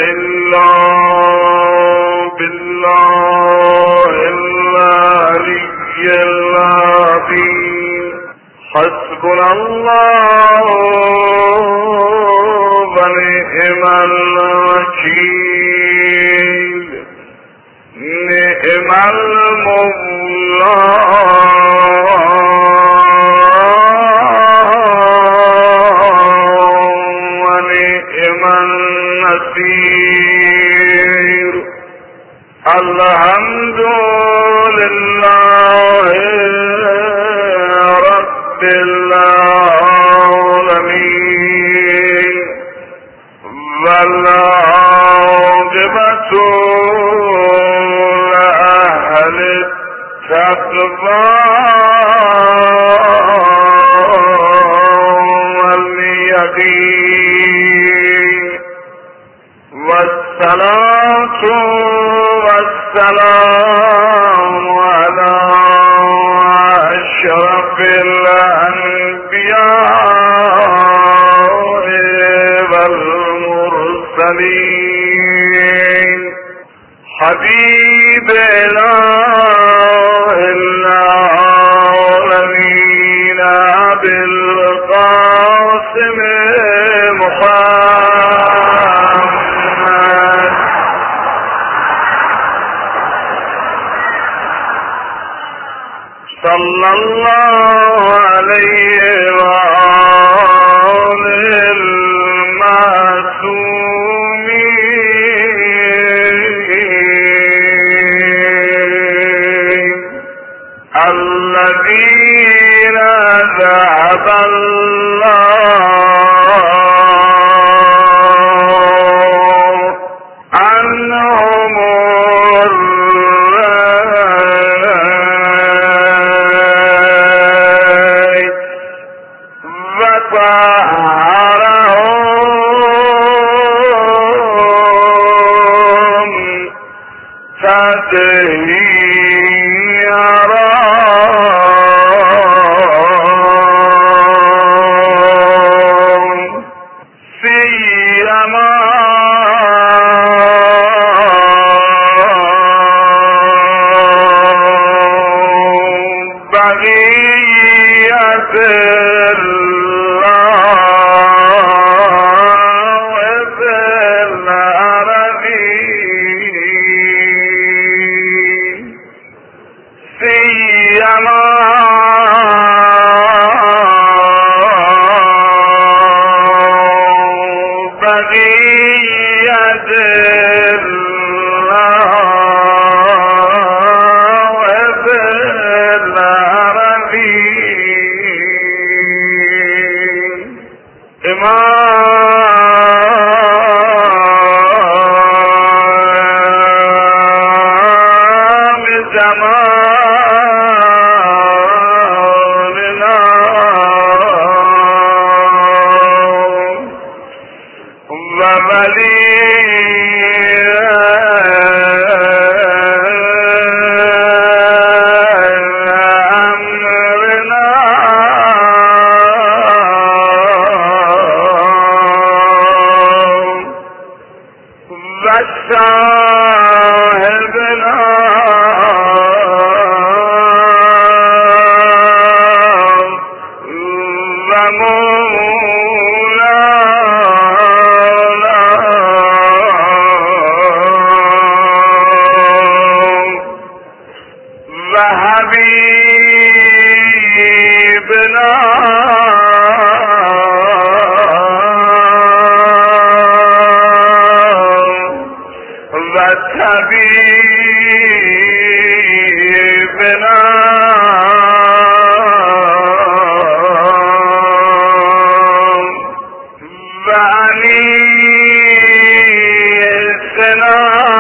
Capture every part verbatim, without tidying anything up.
إلا بالله العلي العظيم حسبنا الله ونعم الوكيل نعم المولى ونعم النصير الحمد لله رب العالمين والعاقبة لأهل التقوى واليقين والصلاة والسلام على أشرف الأنبياء والمرسلين حبيب إله العالمين أبي القاسم محمد صلى الله عليه وآله المعصومين الذين ذهب الله عنهم الريب وطهرهم تطهيرا سيما بقية الله في الأرضين سيما بقية الله في الأرضين إمام زماننا وولي أمرنا وصاحبنا وحبيبنا وطبيبنا وأنيسنا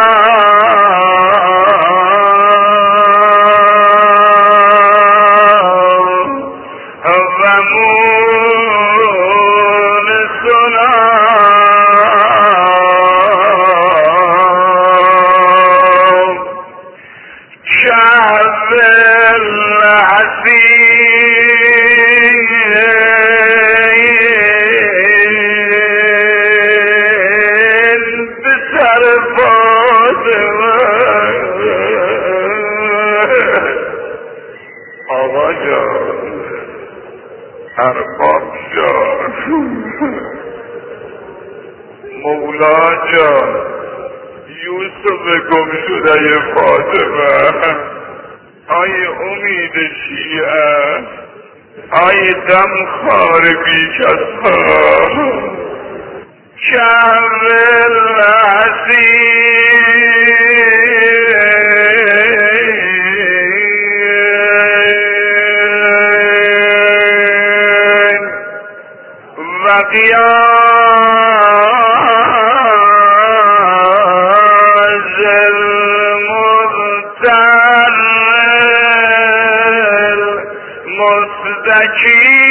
ومونسنا شعب العسير ارباب جان، مولا جان، یوسف گم شده فاطمه، آی امید شیعه، آی دم خار بیش از ها، شهر العزیز و قیاز المضطر المستکی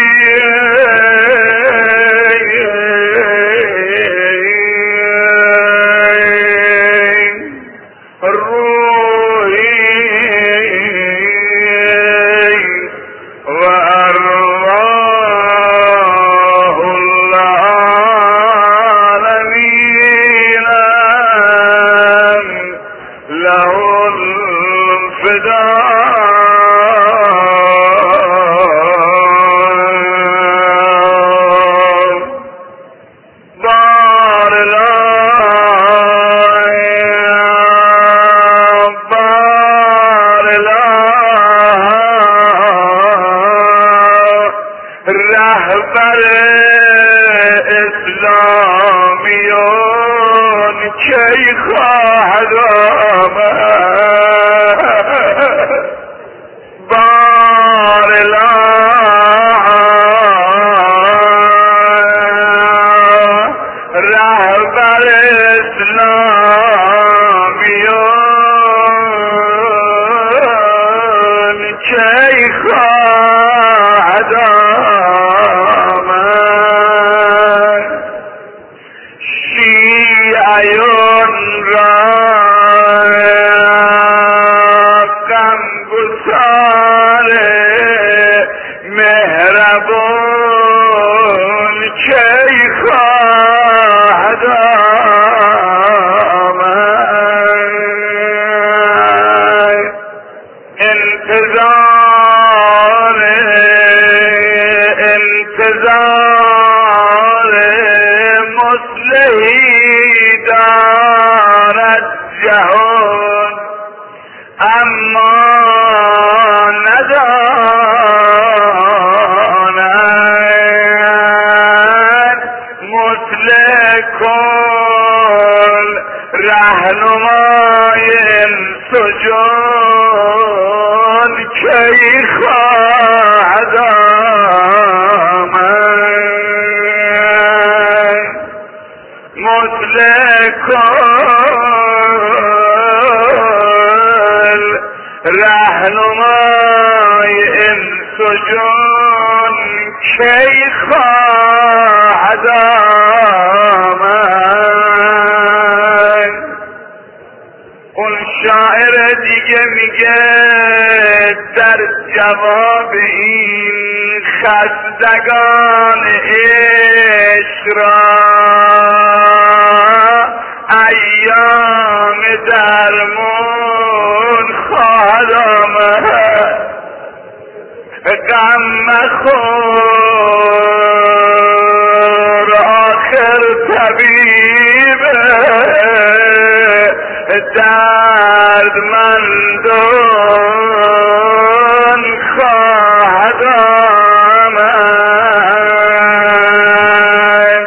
رهبر اسلامیون کی خواهد آمد بار رهبر اسلامیون کی خواهد شیعیون را غمگسار مهربان کی خواهد آمد انتظار انتظار مصلحی دارد جهان اما نداند مصلح کل رهنمای سجون کی خواهد آمد مصلح کل رهنمای انس و جان کی خواهد آمد. اون شاعر دیگه میگه در جواب این خستگان عشق را ایام درمون خواهد آمد. غم مخور آخر طبیب دردمندان خواهد آمد.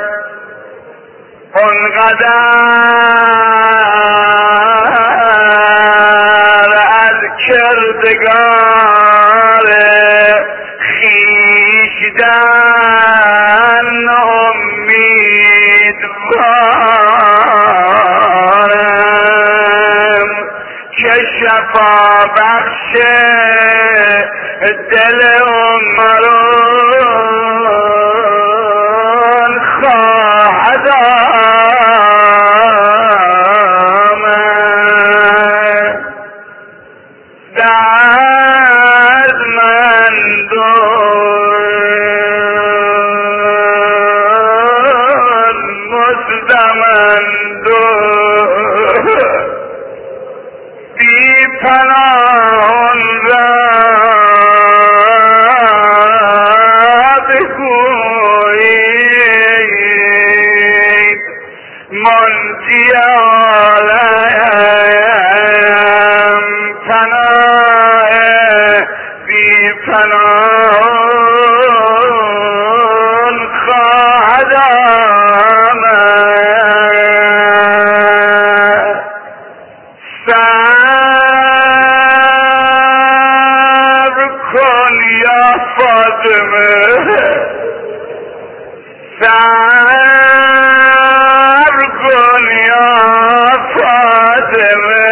اونقدر از کردگار خیشتن امیدوارم که شفا بخش دل عمران خواهد آمد. دردمندان مزدمندان بی پناهان را بگویید منجی عالم پناه بی پناهان خواهد آمد. صبر کن یا فاطمه، صبر کن یا فاطمه،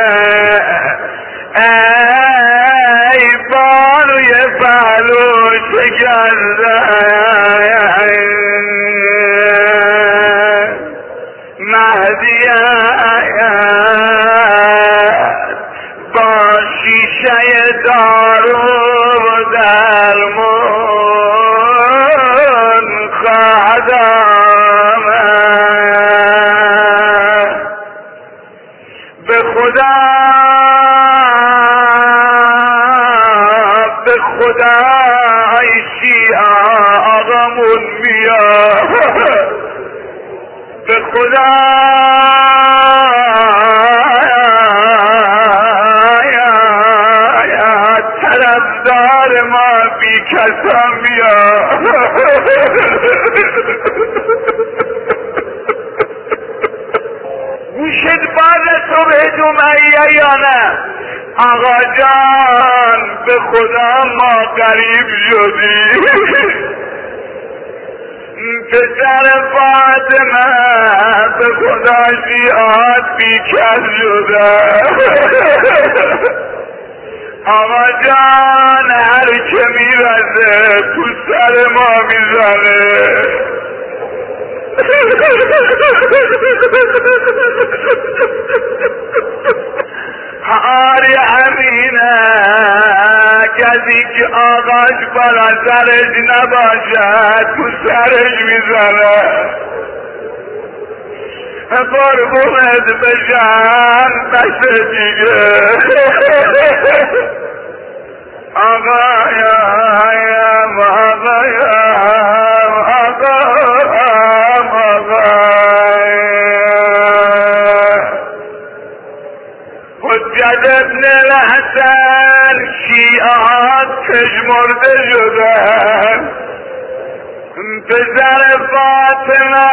ای بانوی پهلو شکسته. مهدی با شیشه دارو درمان خواهد آمد. به خدا به خدا ای شیعه آقامون بیاد، به خدا طرفدار ما بی کسان بیاد. گوشت باز صبح جمعه یا نه؟ آقا جان به خدا ما غریب شدیم، پسر فاطمه به خدا شیعات بیکر شده. آقا جان هر که میرسه تو سر ما میزنه. آری همینه کسی که آقاش بالا سرش نباشد تو سرش میزنه. قربونت بشن بس دیگه. آقایم آقایم آقایم آقایم. حجت ابن الحسن شیعات پژمرده شدن، پسر فاطمه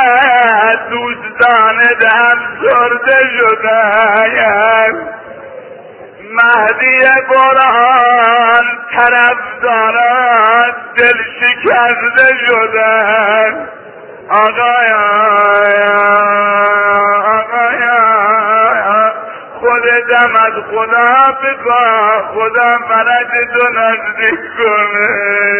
دوستان افسرده شدن. مهدی برهان طرفداران دل شکسته شدن. آقایا آقایا خودتم از خدا بخواه، خدا فرج تو نزدیک کنه.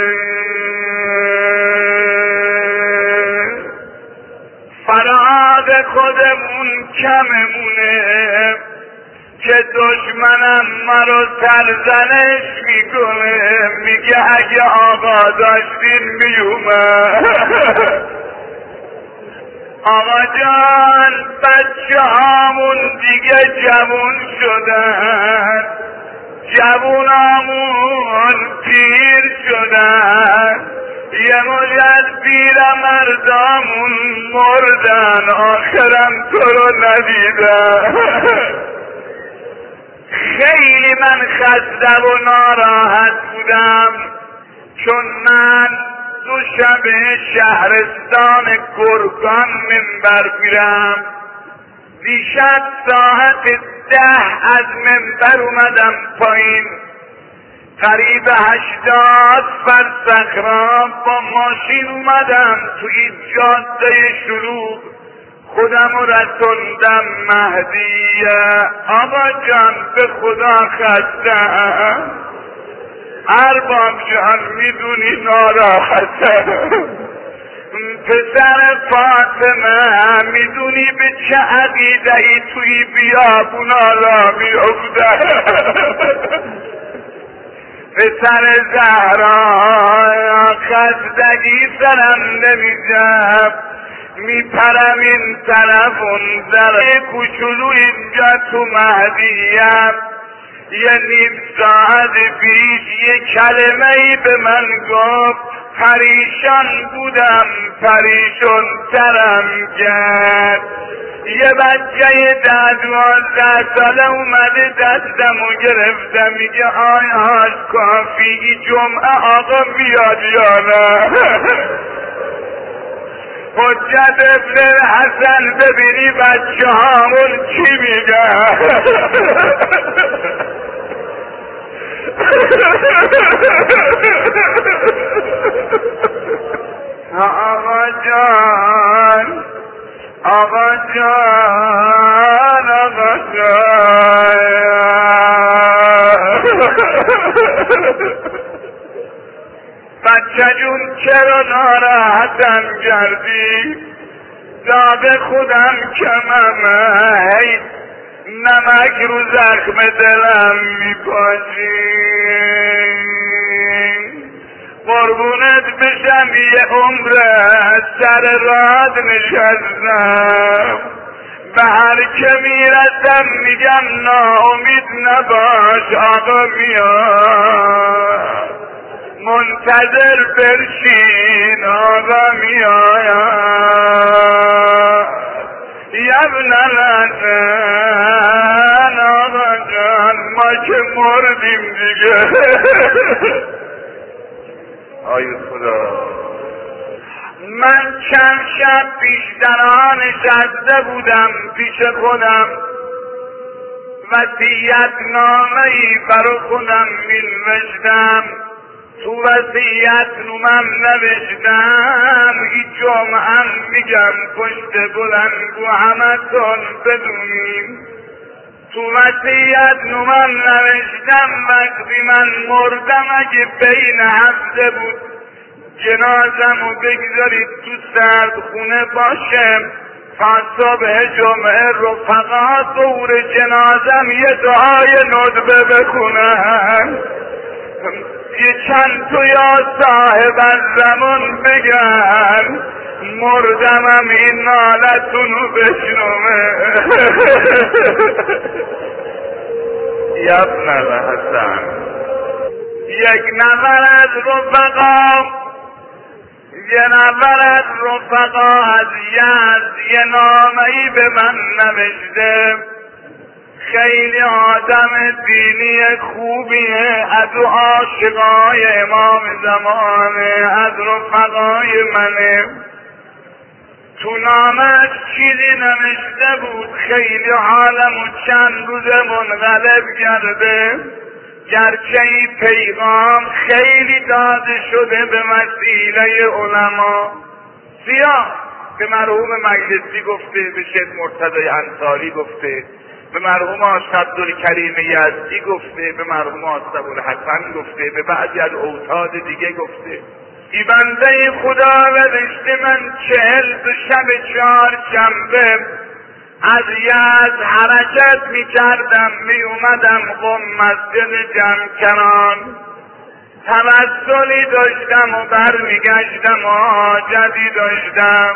فراغ خودمون کممونه که دشمنم مرا سرزنش میکنه، میگه اگه آقا داشتین میومد. آقا جان بچه هامون دیگه جوون شدن، جوونامون پیر شدن، یه مجد پیر مردامون مردن، آخرم تو رو ندیدن. خیلی من خسته و ناراحت بودم چون من دو شب شهرستان گرگان منبر میرم. دیشب ساعت ده از منبر اومدم پایین، قریب هشتاد فرسخ را با ماشین اومدم تو این جاده شلوغ، خودم رسوندم مهدیه. آقا جان به خدا خستم، ارباب جان میدونی ناراحتم، پسر فاطمه میدونی به چه عقیده ای توی بیابونا را میافتم. پسر زهرا خستگی سرم نمیجم، میپرم این طرف اون طرف. کوچولو اینجا تو مهدیم یه نیم ساعت پیش یه کلمه ای به من گفت، پریشان بودم پریشان ترم کرد. یه بچه ده دوازده ساله اومده دستمو گرفته میگه آی هاش کافی جمعه آقا بیاد یا نه؟ حجت ابن حسن ببینی بچه هامون چی میگه؟ آقا جان آقا جان آقا جان بچه جون چرا ناراحتم کردی؟ داغ خودم کمم هی نمک رو زخم دلم میپاشی. قربونت بشم یه عمر سر راه نشستم، به هر که میرسم میگم ناامید نباش آقا میاد، منتظر برشین آقا میاد. یبن الحسن آقا جان ما که مردیم دیگه. آی خدا من چند شب پیش در آن نشسته بودم پیش خودم، وصیت نامه‌ای برای خودم می‌نوشتم. تو وصیت نامم نوشتم هیچ جمعه میگم پشت بلند و همتون بدونیم. تو وصیت نامم نوشتم وقتی من مردم اگه بین هفته بود جنازمو بگذارید تو سرد خونه باشم تا صبح جمعه رفقا دور جنازم یه دعای ندبه بخونن، یه چند تو یا صاحب الزمان بگن مردمم این نالتونو بشنومه. یبن الحسن یک نفر از رفقا یه نفر از رفقا از یزد یه نامه‌ای به من نوشته. خیلی آدم دینی خوبیه، از عاشقای امام زمانه، از رفقای منه. تو نامش چیزی نوشته بود خیلی حالمو چند روز منقلب کرده، گرچه این پیغام خیلی داده شده به وسیله علما. سیاه به مرحوم مجلسی گفته، به شیخ مرتضی انصاری گفته، به مرحوم آقا عبدالکریم یزدی گفته، به مرحوم آقا ابوالحسن گفته، به بعضی از اوتاد دیگه گفته. ای بنده خدا نوشته من چهل دو شب چهار شنبه از یزد حرکت می کردم می اومدم قم مسجد جمکنان، توسلی داشتم و بر می گشتم و حاجتی داشتم.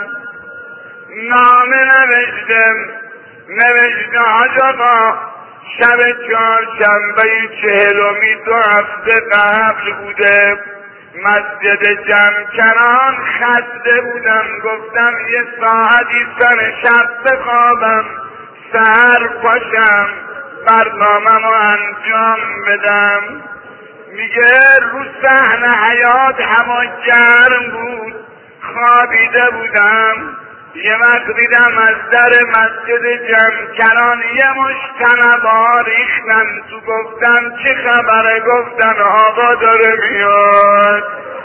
نامه نوشتم نوشته حاج آقا شب چهارشنبه چهلمی دو هفته قبل بوده، مسجد جمکنان خسته بودم، گفتم یه ساعتی سر شب بخوابم سحر پاشم برنامه‌مو انجام بدم. میگه رو صحن حیات هوا گرم بود، خوابیده بودم. یه وقت دیدم از در مسجد جمکنان یه مش طلبا ریختن تو، گفتم چه خبره؟ گفتن آقا داره میاد،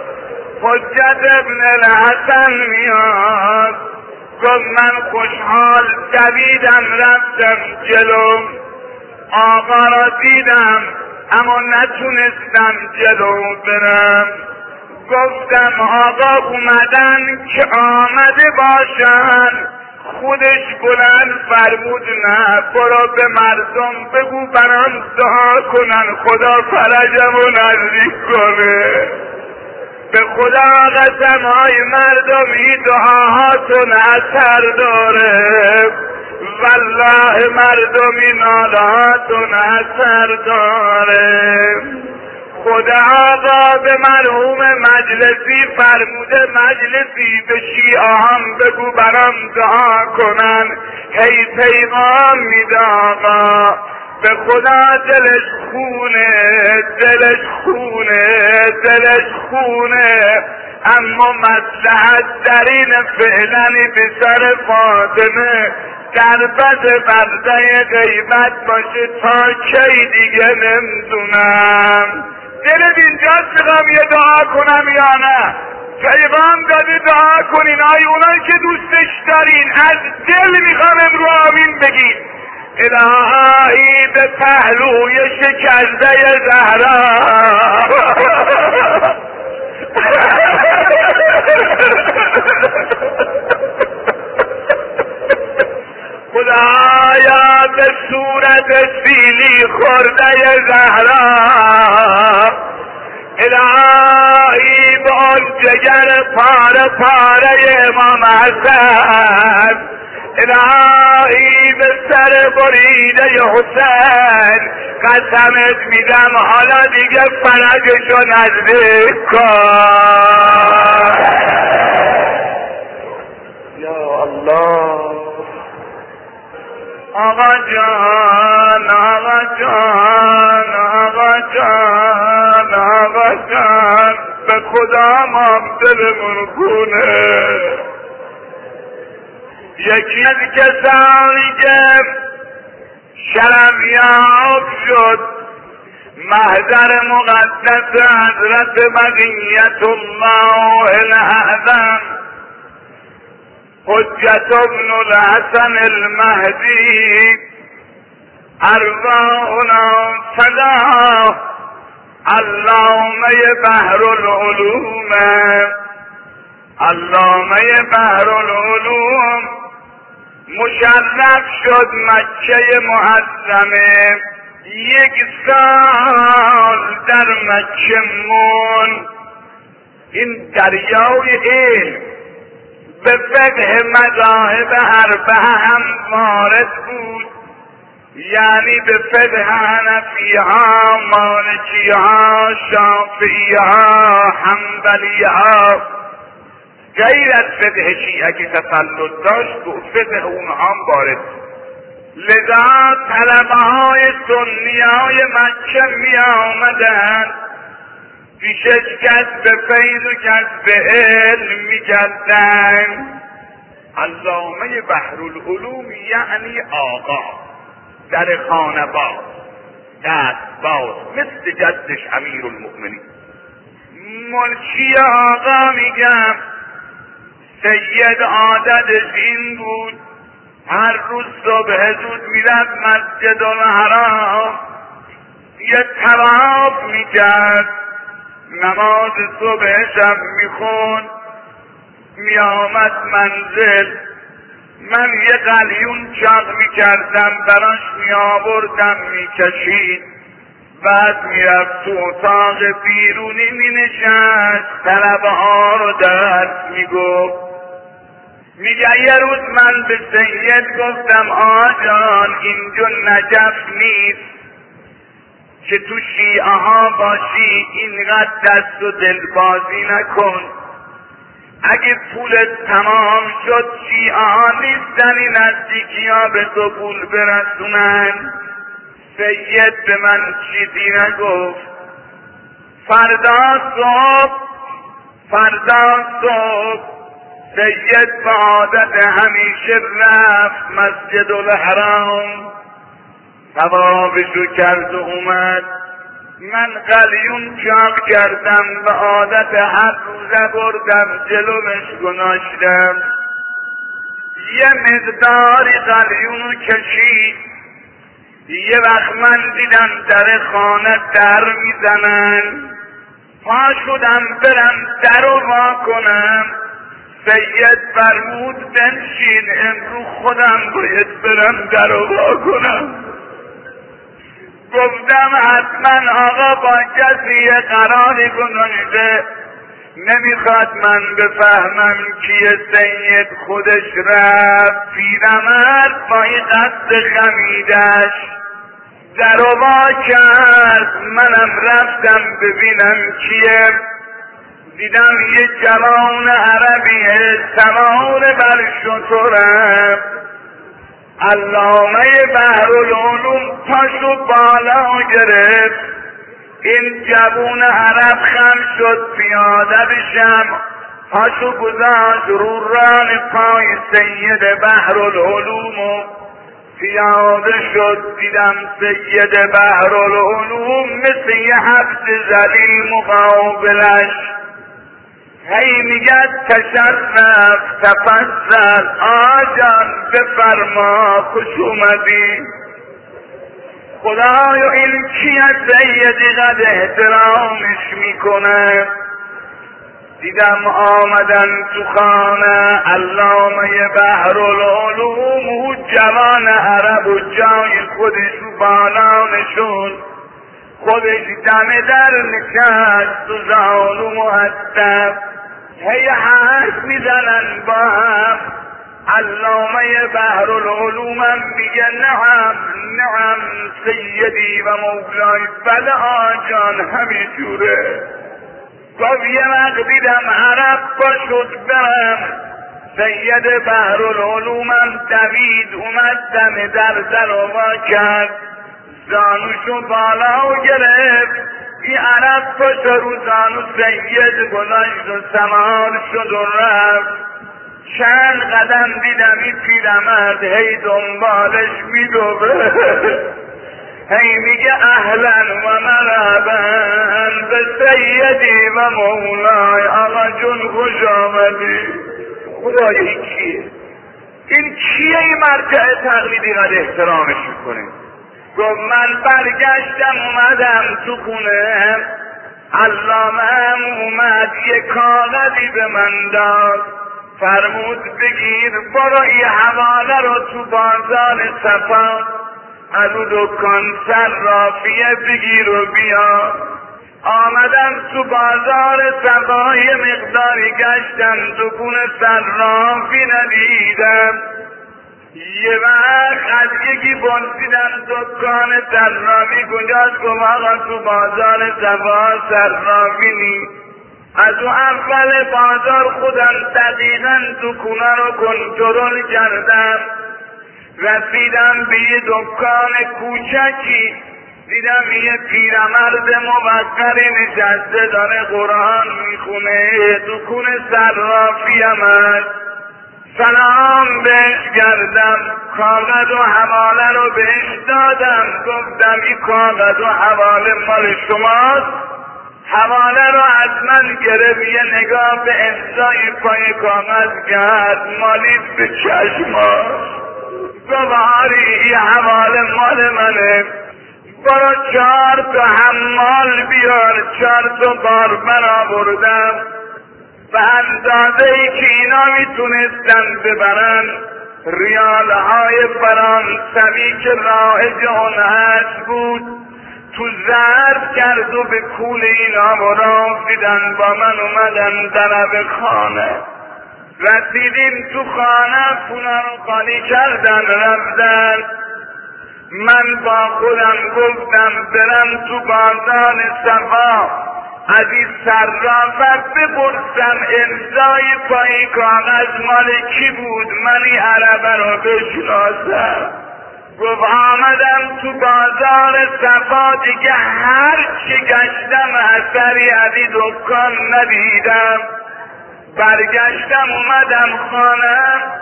حجت ابن الحسن میاد. گفت من خوشحال دویدم رفتم جلو، آقا را دیدم اما نتونستم جلو برم. گفتم آقا اومدن که آمده باشن. خودش بلند فرمود نه برو به مردم بگو برام دعا کنن خدا فرجمو نزدیک کنه. به خدا قسم های مردم این دعاهاتون اثر داره، والله مردم این نالهاتون اثر داره. خدا آقا به مرحوم مجلسی فرموده مجلسی به شیعه هم بگو برام دعا کنن. هی پیغام میده آقا به خدا دلش خونه دلش خونه دلش خونه، اما مصلحت در این فعلا به سر فاطمه در بد برده غیبت باشه تا کی دیگه نمیدونم. دلت اینجاست میخوام یه دعا کنم یا نه؟ پیغام داده دعا کنین، آی اونایی که دوستش دارین از دل میخوام امرو آمین بگین. الهی به پهلوی شکسته زهرا خدایا به صورت سیلی خورده زهرا، الهی به آن جگر پاره پاره امام حسن، الهی به سر بریده حسین قسمت میدم حالا دیگه فرجشو نزدیک کن. یا الله آقا جان آقا جان آقا جان آقا جان به خدا ما دلمون خونه. یکی از کسانی که شرفیاب شد محضر مقدس حضرت بقیت الله الاعظم حجت ابن الحسن المهدی ارواحنا فدا علامه بحر العلوم علامه بحر العلوم مشرف شد مکه معظمه. یک سال در مکه مون. این دریای علم به فقه مذاهب اربعه هم وارد بود، یعنی به فقه حنفی ها، مالکی ها، شافعی ها، حنبلی ها، غیر از فقه شیعه که تسلط داشت به فقه اونها هم وارد. لذا طلبه های سنی های مکه می آمدن پیشش کسب فیض و کسب علم می کردن. علامه بحر العلوم یعنی آقا در خانه باز دست باز مثل جدش امیر المؤمنین. ملکی آقا میگم سید عادتش این بود هر روز صبح زود میرفت مسجد الحرام یه طواف میکرد، نماز صبح شب میخوند، میآمد منزل، من یه قلیون چاق میکردم براش میآوردم میکشید، بعد میرفت تو اتاق بیرونی مینشست طلبه ها رو درس میگفت. میگه یه روز من به سید گفتم آجان اینجا نجف نیست که تو شیعه ها باشی، اینقدر دست و دلبازی نکن، اگه پولت تمام شد شیعه ها نیستن این نزدیکی ها به تو پول برسونن. سید به من چیزی نگفت. فردا صبح فردا صبح سید به عادت همیشه رفت مسجد الحرام، طوافشو کرد و اومد. من قلیون چاق کردم به عادت هر روزه بردم جلومش گناشتم، یه مقداری قلیونو کشید. یه وقت من دیدم در خانه در میزنن، پا شدم برم در رو وا کنم. سید فرمود بنشین امرو خودم باید برم در رو وا کنم. گفتم حتما آقا با کسی یه قراری گذاشته، نمیخواد من بفهمم کیه. سید خودش رفت پیرمرد با این قصد خمیدش در و وا کرد. منم رفتم ببینم کیه. دیدم یه جوان عربیه سوار بر شتره. علامه بحرالعلوم پاشو بالا گرفت. این جوان عرب خم شد پیاده بشم، پاشو گذاشت رو ران پای سید بحرالعلوم و پیاده شد. دیدم سید بحرالعلوم مثل یه حبس ذلیل مقابلش. هی میگه تشرف تفضل آجان بفرما خوش اومدی. خدایا این کیه سیدی قد احترامش میکنه. دیدم آمدن تو خانه علامه بحرالعلوم و جوان عرب و جای خودش رو بالا نشون، خودش دم در نشست و زانو مهدب. هی حرف میزنن با هم. علامه بحرالعلوم هم میگه نعم نعم سیدی و مولای. بله آجان همینجوره. گفت یه وقت دیدم عرب باشد برم. سید بحرالعلوم هم دوید اومد دم در در و وا کرد، زانوشو بالا گرفت. این عرب پشت رو زانو سید گذاشت و سوار شد و رفت. چند قدم دیدم این پیرمرد هی دنبالش میدوه، هی میگه اهلا و مرحبا به سیدی و مولای. آقا جون خوش آمدی. خدای این کیه؟ این کیه این مرجع تقلیدی قد احترامش میکنه؟ گفت من برگشتم اومدم تو خونه. علامه هم اومد یه کاغذی به من داد، فرمود بگیر برو این حواله رو تو بازار صفا از اون دکان صرافیه بگیر و بیا. آمدم تو بازار صفا یه مقداری گشتم، دکون صرافی ندیدم. یه وقت از یکی پرسیدم دکان صرافی کجاست؟ گفت آقا تو بازار صفا صرافی نیست. از اون اول بازار خودم دقیقا دکونه رو کنترل کردم. رسیدم به یه دکان کوچکی، دیدم یه پیرمرد موقری نشسته داره قرآن میخونه. دکون صرافی هم هست. سلام بهش کردم، کاغذ و حواله رو بهش دادم. گفتم این کاغذ و حواله مال شماست؟ حواله رو از من گرفت، یه نگاه به امضای پای کاغذ کرد، مالی به چشماش. گفت آری این حواله مال منه، برو چهار تا حمال بیار. چهار تا باربر آوردم به اندازه ای که اینا میتونستن ببرن. ریال های فرانسوی که رایج اون هست بود تو ظرف کرد و به کول اینا برام دیدن. با من اومدن درب خانه. رسیدیم تو خانه، خونه رو خالی کردن رفتن. من با خودم گفتم برم تو بازار صفا از این صرافت بپرسم امضای پای کاغذ مال کی بود، من این عربه رو بشناسم. گفت آمدم تو بازار صفا دیگه هر چی گشتم اثری از این دکان ندیدم. برگشتم اومدم خانه.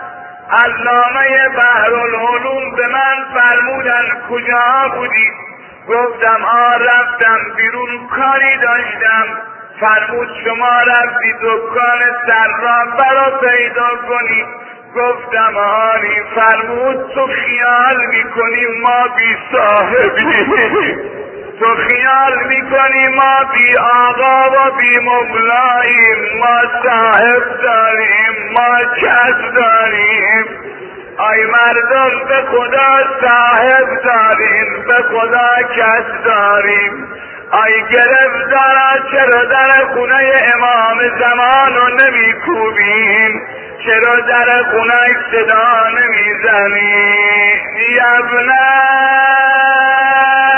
علامه بحرالعلوم به من فرمودن کجا بودی؟ گفتم آ رفتم بیرون کاری داشتم. فرمود شما رفتی دکان صرافه رو پیدا کنی. گفتم آری. فرمود تو خیال میکنی ما بی صاحبی، تو خیال میکنی ما بی آقا و بی مولاییم، ما صاحب داریم، ما کس داریم. آی مردم به خدا صاحب داریم، به خدا کس داریم. آی گرفتارا چرا در خونه امام زمان رو نمی کوبیم؟ چرا در خونه صدا نمی زنی؟ یبنه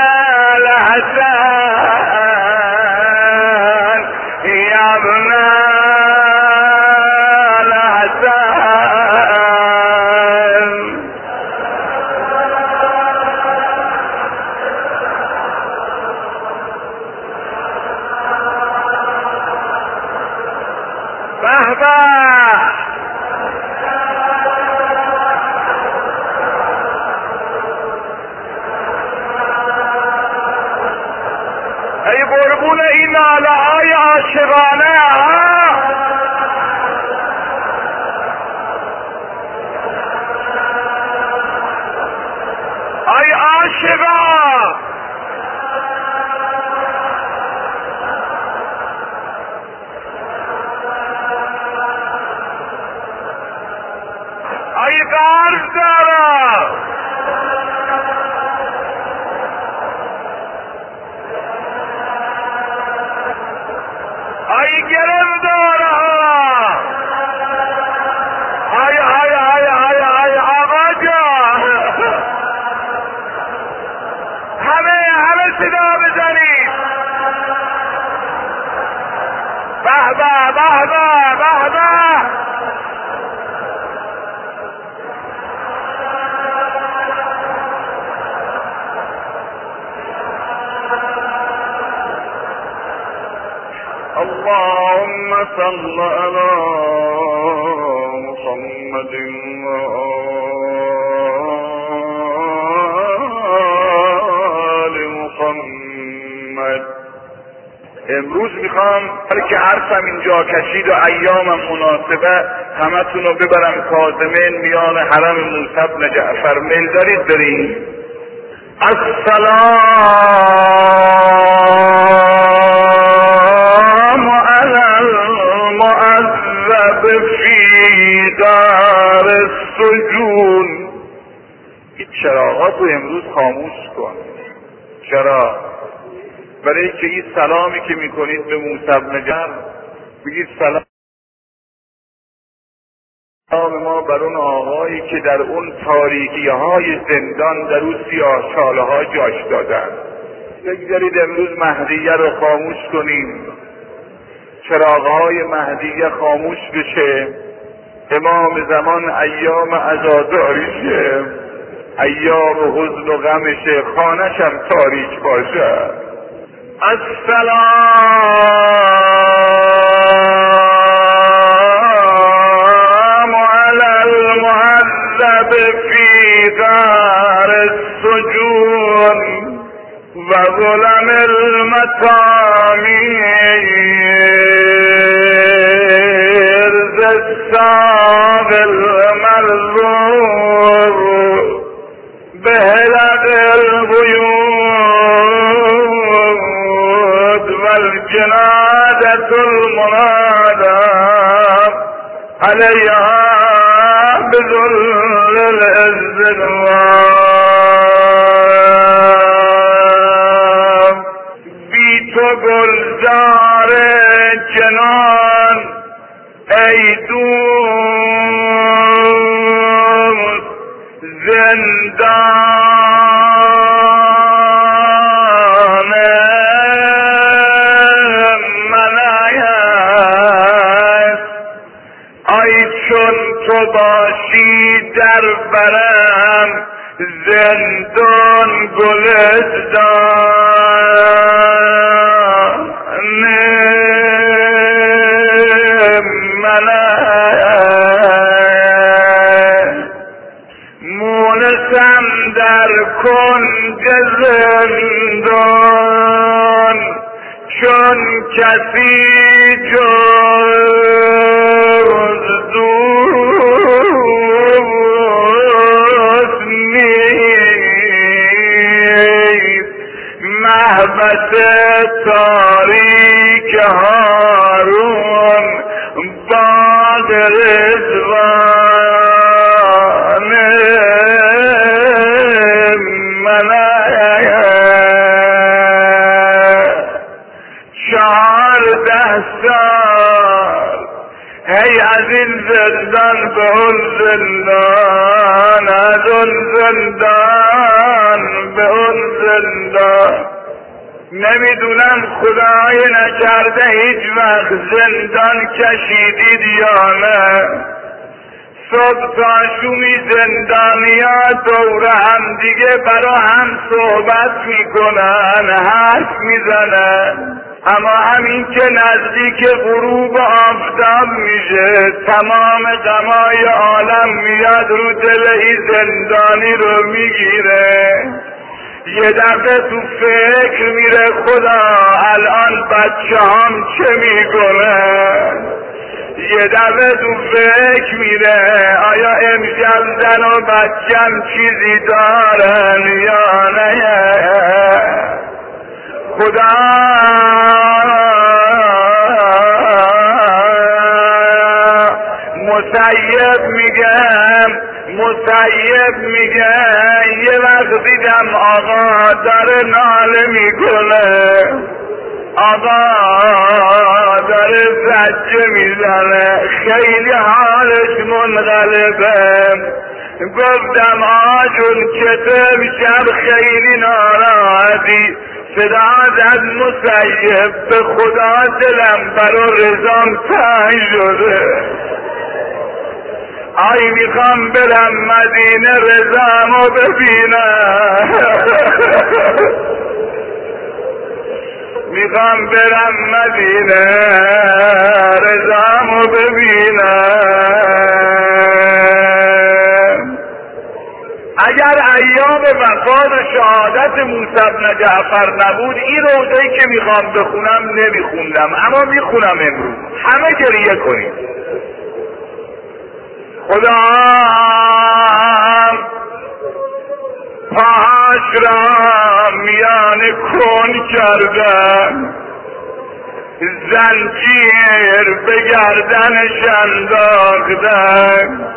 الحسن يا ابن الحسن. بهبه ای قربون این ناله های عاشقانه ها. ای عاشقا ای قرض دارا ای گرفتاره ها. های های های های های آقا جان همه همه صدا بزنید. به به به به به به. اللهم صل على محمد وآل محمد. امروز میخوام که حرفم اینجا کشید و ایامم مناسبه همتون رو ببرم کاظمین میان حرم موسی بن جعفر. میل دارید بریم؟ السلام علی المعذب فی دار السجون. این چراغات رو امروز خاموش کن. چرا؟ برای اینکه این سلامی که میکنید به موسی بن جعفر بگید سلام ما بر اون آقایی که در اون تاریکی های زندان در اون سیاه چاله ها جاش دادن. بگذارید امروز مهدیه رو خاموش کنیم، چراغهای مهدیه خاموش بشه، امام زمان ایام عزاداریشه، ایام حزن و غمشه، خانه‌شم تاریک باشه. السلام علی المعذب فی دار السجون و ظلم المطامیر ز الساق المرزور بهلق الغیود و الجنادة المنادى علیها بذل الازدوام. بی تو گلزار جنان ای دوست زندان من است. ای چون تو باشی در برم زندان گلستان من است. مونسم در کنج زندان چون کسی جز دوست نیست. محبت تاریک هارون باد رضوان من چهارده سال هی از این زندان به اون زندان، از اون زندان به اون زندان. نمیدونم خدای نکرده هیچ وقت زندان کشیدید یا نه. صبح تا شومی زندانیا دور هم دیگه برا هم صحبت میکنن، حرف میزنن، اما همین که نزدیک غروب آفتاب میشه تمام غمای عالم میاد رو دل این زندانی رو میگیره. یه دفعه تو فکر میره خدا الان بچه هم چه میکنن. یه دفعه تو فکر میره آیا امشب زن و بچم چیزی دارن یا نه. خدا مسیب میگم مسیب میگه یه وقت دیدم آقا داره ناله میکنه، آقا داره زجه میزنه، خیلی حالش منقلبه. گفتم آجون چطور شب خیلی ناراحتی؟ صدا زد مسیب به خدا دلم برا رضام تنگ شده، آی میخوام برم مدینه رضامو ببینم، میخوام برم مدینه رضامو ببینم. اگر ایام وفات و شهادت موسی بن جعفر نبود این روزه‌ای که میخوام بخونم نمیخوندم، اما میخونم امروز. همه گریه کنید. خدا پاهاش را میان کن کردن، زنجیر به گردنش انداختن.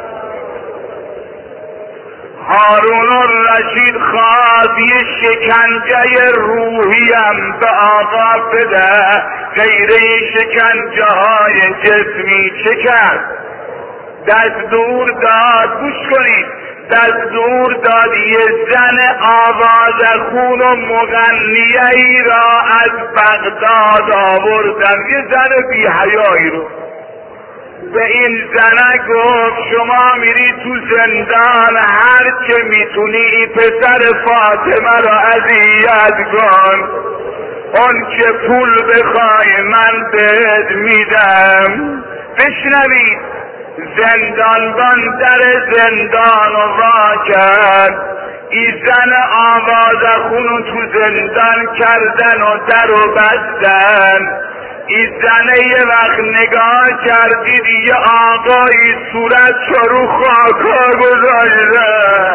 هارون الرشید خواست یه شکنجه روحیم به آقا بده، غیر شکنجه های جسمی چه کرد؟ دستور داد، گوش کنید، دستور داد یه زن آوازخون و مغنیه ای را از بغداد آوردن، یه زن بی حیایی رو. به این زنه گفت شما میری تو زندان، هر که میتونی ای پسر فاطمه را اذیت کن، اون که پول بخوای من بهت میدم. بشنوید، زندانبان در زندان و وا کرد، ای زن آوازخونو تو زندان کردن و در و بستن. ای زنه یه وقت نگاه کردید یه آقایی صورت رو خاکا گذاشته،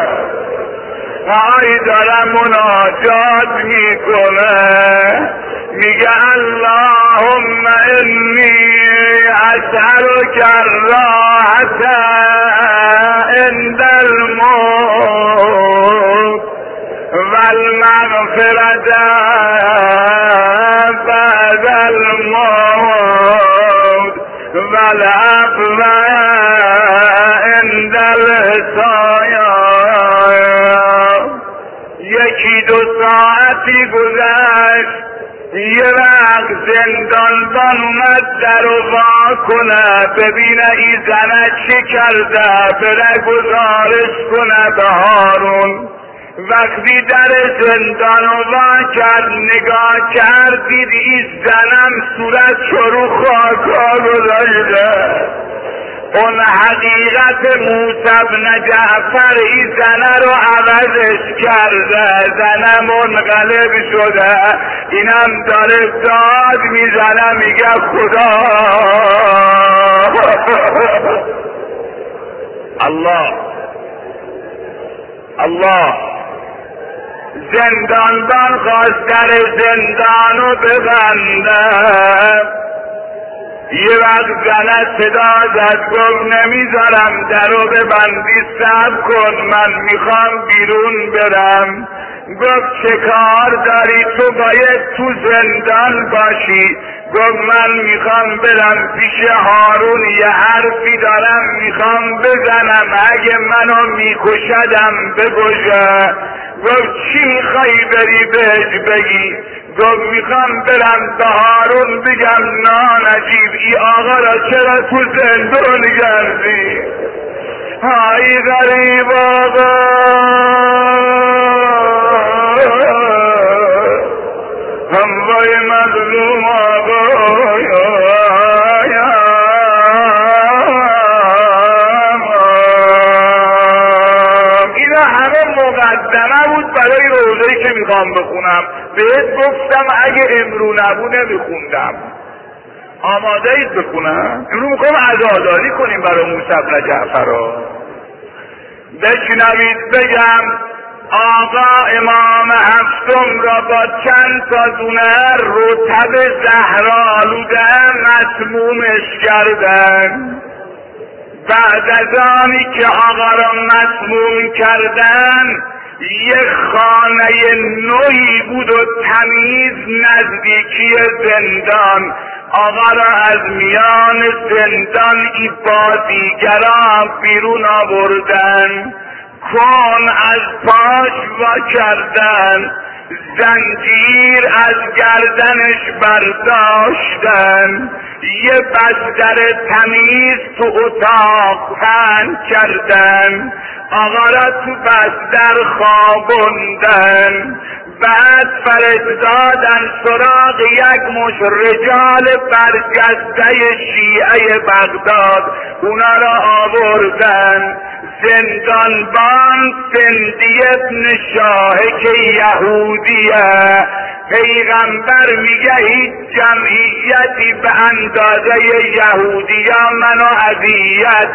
آی دارم مناجات میکنه، میگه اللهم انی اسألک الراحة عند الموت والمغفرة بعد الموت والعفو عند الحساب. یکی دو ساعتی گذشت، یه وقت زندانبان اومد در و وا کنه ببینه این زنه چه کرده، بره گزارش کنه به هارون. وقتی در زندان و وا کرد نگاه کرد دید این زنم صورت رو خاکا گذاشته. اون حقیقت موسی بن جعفر این زنه رو عوضش کرده، زنه منقلب شده. اینم داره داد میزنه میگه خدا الله الله. زندانبان خواست در زندانو ببنده، یه وقت زنه صدا زد گفت نمیذارم درو ببندی، صبر کن من میخوام بیرون برم. گفت چه کار داری؟ تو باید تو زندان باشی. گفت من میخوام برم پیش هارون، یه حرفی دارم میخوام بزنم، اگه منو میکشدم بکشه. گفت چی میخوایی بری بهش بگی؟ گفت میخوام برم به هارون بگم نه نجیب ای آقا را چرا تو زندون گردی؟ های غریب آقا هموای مظلوم آقا اینا همه مقدمه بود برای روزه‌ای که میخوام بخونم. بهت گفتم اگه امرو نبود نمیخوندم. آماده اید بخونم؟ امرو میخوام عزاداری کنیم برای موسی بن جعفر. بشنوید بگم آقا امام هفتم را با چند تا دونه رطب زهرآلوده مسمومش کردن. بعد از آنی که آقا را مسموم کردن یک خانه نوعی بود و تمیز نزدیکی زندان. آقا را از میان زندان ای بازیگران بیرون آوردن، کن از پاش وا کردن، زنجیر از گردنش برداشتن، یه بستر تمیز تو اتاق پهن کردن، آقا را تو بستر خوابوندن. بعد فرستادن سراغ یک مش رجال برجسته شیعه بغداد، اونا را آوردن زندانبان. سندی ابن شاه که یهودیه، پیغمبر میگه هیچ جمعیتی به اندازه یهودیان منو اذیت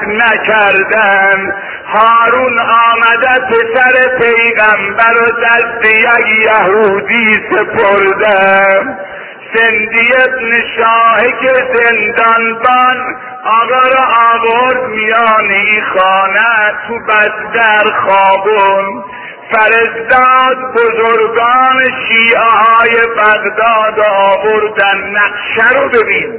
نکردن. هارون آمده پسر پیغمبر و دست یک یهودی سپردم. سندی ابن شاه که زندانبان آقا را آورد میان ای خانه تو بستر خوابون. فرستاد بزرگان شیعه های بغداد آوردن. نقشه رو ببین.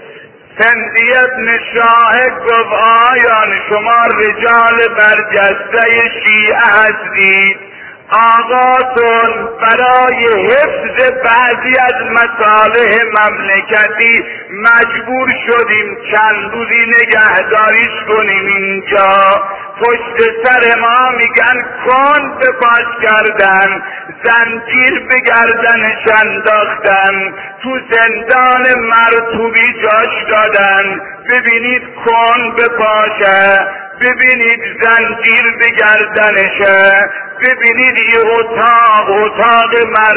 سندی ابن شاه گفت آیان شما رجال برجسته شیعه هستید، آقاتون برای حفظ بعضی از مصالح مملکتی مجبور شدیم چند روزی نگهداریش کنیم اینجا. پشت سر ما میگن کن به پاش کردن، زنجیر به گردنش انداختن، تو زندان مرطوبی جاش دادن. ببینید کن به پاشه، ببینید زنجیر به گردنشه، ببینید یه اتاق اتاق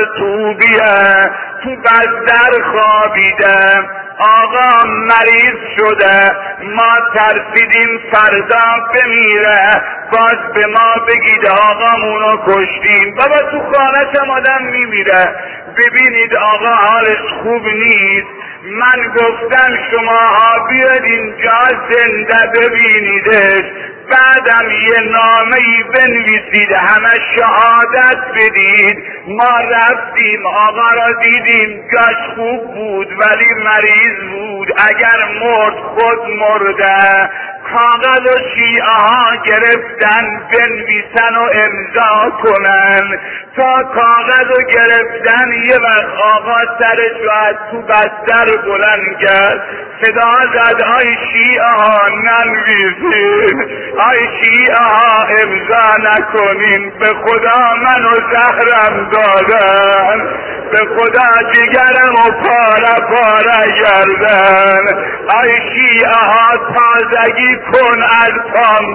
مرطوبیه، تو بستر خوابیده. آقا مریض شده، ما ترسیدیم فردا بمیره، باز به ما بگید آقامونو کشتیم. بابا تو خانه هم آدم میمیره. ببینید آقا حالش خوب نیست. من گفتم شماها بیاد اینجا زنده ببینیدش، بعدم یه نامه‌ای بنویسید، همه شهادت بدید. ما رفتیم آقا را دیدیم، جاش خوب بود ولی مریض بود، اگر مرد خود مرده. کاغذ و شیعه ها گرفتن بنویسن و امضا کنن. تا کاغذ و گرفتن یه وقت آقا سرش رو از تو بستر بلند کرد، صدا زد آی شیعه ها ننویسین، آی شیعه ها امضا نکنین، به خدا منو زهرم دادن، به خدا جگرم و پاره پاره گردن. آی شیعه ها تازگی کن از پام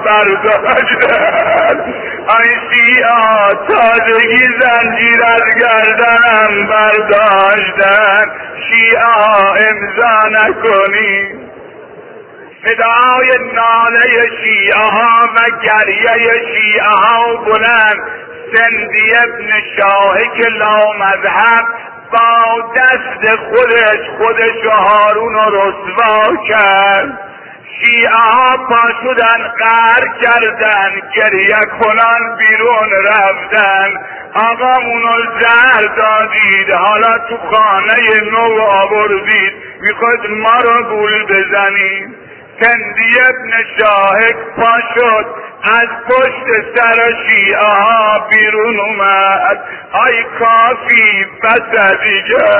برداشتن، آی شیعه ها تازگی زنجیر از گردنم برداشتن. شیعه ها امضا نکنی. صدای ناله شیعه ها و گریه شیعه ها بلند. سندی ابن شاه که لامذهب با دست خودش خودش و هارون رو رسوا کرد. شیعه ها پا شدن قهر کردن، گریه کنان بیرون رفتن. آقامونو زهر دادید، حالا تو خانه نو آوردید، میخواید ما رو گول بزنید. سندی ابن شاهک پا شد از پشت سر شیعه ها بیرون اومد. آی کافی بس دیگه،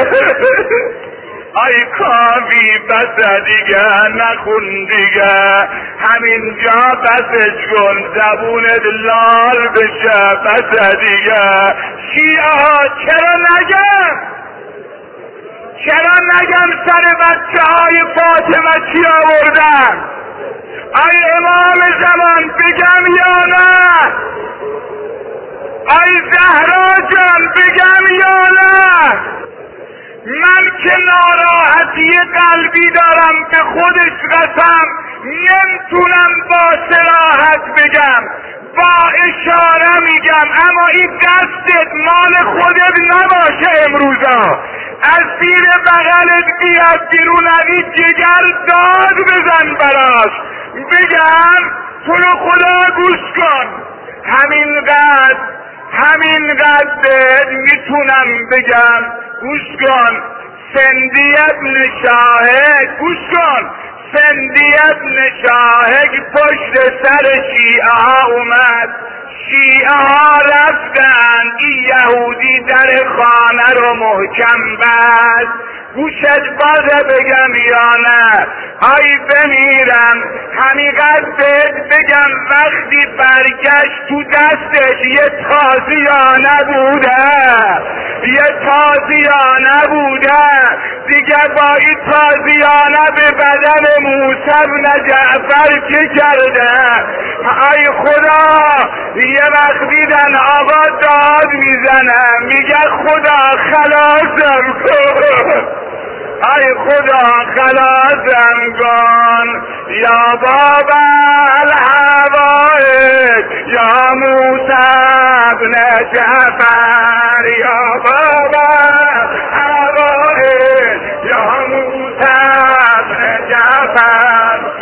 آی کافی بس دیگه، نخون دیگه، همینجا بسش کن، زبونت لال بشه، بس دیگه. شیعه ها چرا نگم؟ چرا نگم سر بچه های فاطمه چی آوردن؟ ای امام زمان بگم یا نه؟ ای زهرا جان بگم یا نه؟ من که ناراحتی قلبی دارم به خودش قسم نمیتونم با صراحت بگم، با اشاره میگم، اما این دستت مال خودت نباشه. امروزا از زیر بغلت بیاد بیرون، این جگر داد بزن براش، بگم تو رو خدا گوش کن، همینقدر همینقدر میتونم بگم. گوش کن، سندی ابن شاهد، گوش کن، سندی ابن شاهد پشت سر شیعه ها اومد. شیعه ها رفتن، این یهودی در خانه رو محکم بست. گوشت بازه بگم یا نه؟ آی بمیرم، همینقدر بگم وقتی برگشت تو دستش یه تازیانه بوده، یه تازیانه بوده دیگه. با این تازیانه به بدن موسی بن جعفر چه کرده؟ ای خدا، یه وقت دیدن آقا داد میزنه، میگه خدا خلاصم کن، ای خدا خلاصم کن، یا بابا الحوائج یا موسی بن جعفر، یا بابا الحوائج یا موسی بن جعفر.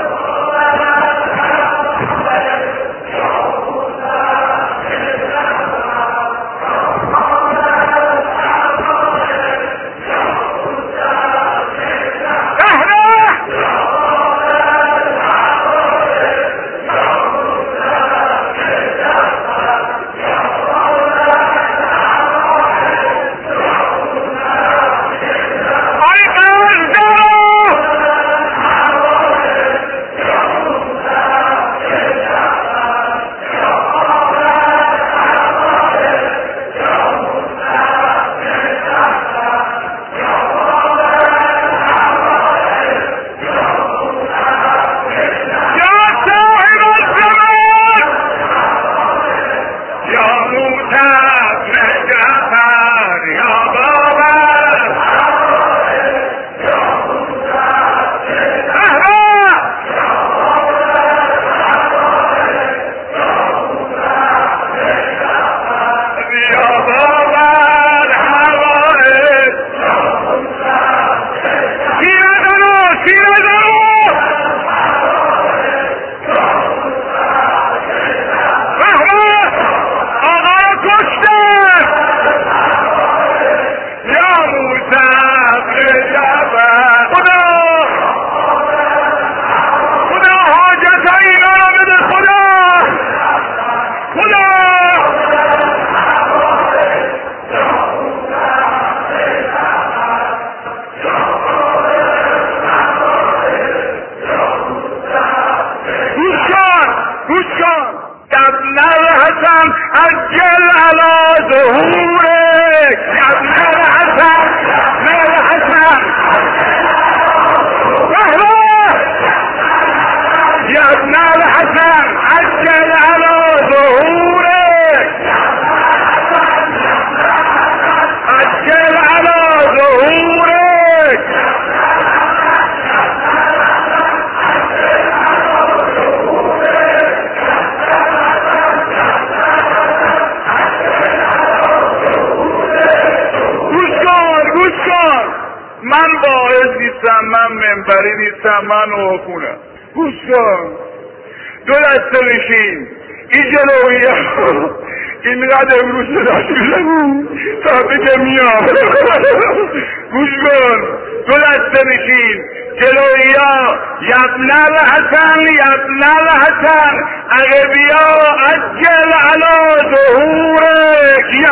عجل على ظهورك يا ابن الحسن، ابن الحسن يا ابن الحسن، عجل على ظهورك، عجل على ظهورك. من باعث نیستم، من منبری نیستم، من حکومه. گوش کن، دو دسته بشین، این جلویه اینقدر امروز صداش میزنی تا بگه میام. گوش کن، دو دسته بشین، جلویا یبن الحسن یبن الحسن اگه بیا عجل علا ظهورک